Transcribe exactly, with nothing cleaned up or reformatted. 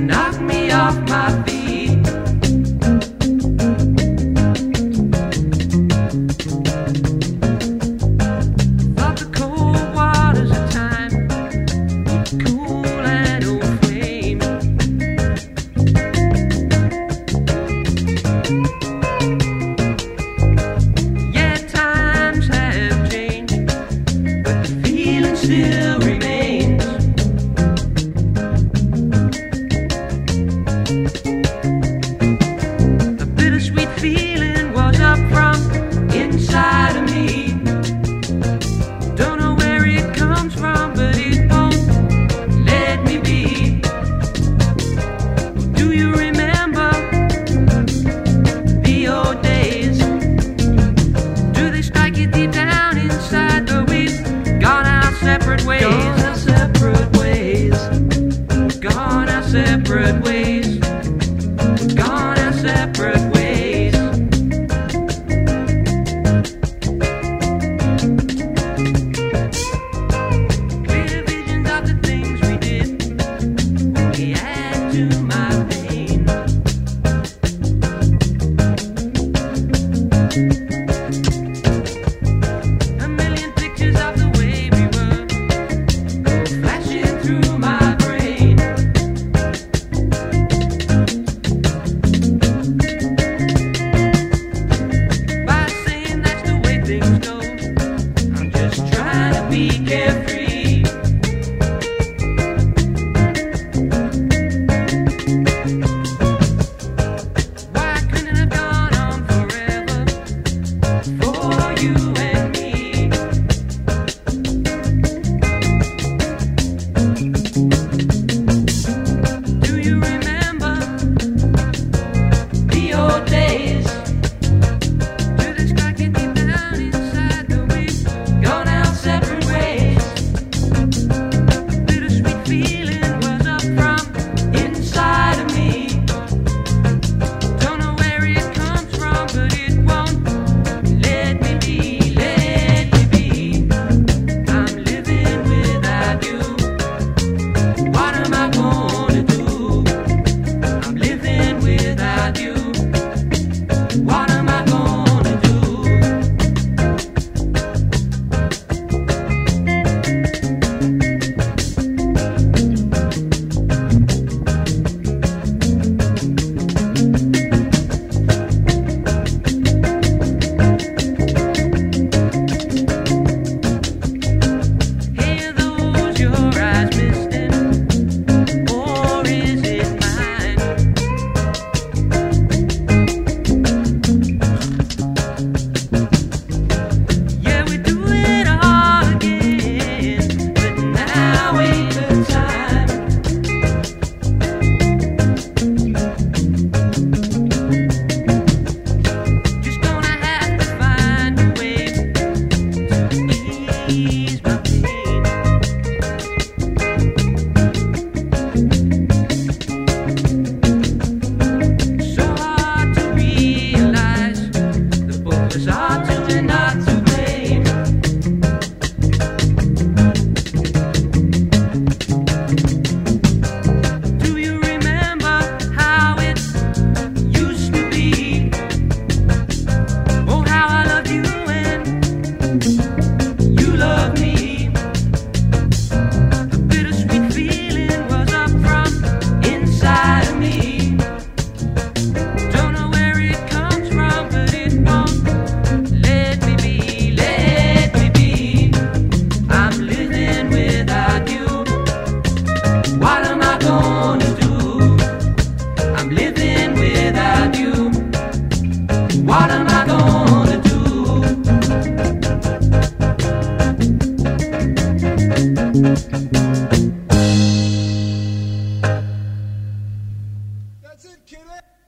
knock me off my feet. Thought the cold waters of time would cool an old flame. Yeah, times have changed, but the feeling still remains. The bittersweet feeling was up from inside of me. Don't know where it comes from, but it won't let me be. Do you remember the old days? Do they strike you deep down inside? But we've gone our separate ways. Gone our separate ways. Gone our separate ways. Gone our separate ways. Clear visions of the things we did only add to my pain. A million pictures of the way we were go flashing through my brain. By saying that's the way things go, I'm just trying to be carefree. Why couldn't it have gone on forever for you and me? Do you remember the old days? Do they strike you deep down inside? But we've gone our separate ways. A bittersweet feeling was up from inside of me. Don't know where it comes from, but it won't let me be, let me be. I'm living without you. What am I gonna do? I'm living without you. What am I gonna do? Hear those your eyes misting, or is it mine? Yeah, we do it all again, but now ain't the time. Just gonna have to find a way to ease my pain. So hard to realize that both of us are to and not to blame. Do you remember how it used to be? Oh, how I loved you and you loved me. A bittersweet feeling was up from inside of me. Don't know where it comes from, but it won't let me be, let me be. I'm living without you. What am I gonna do? I'm living without you. What am I gonna do? That's it, kid.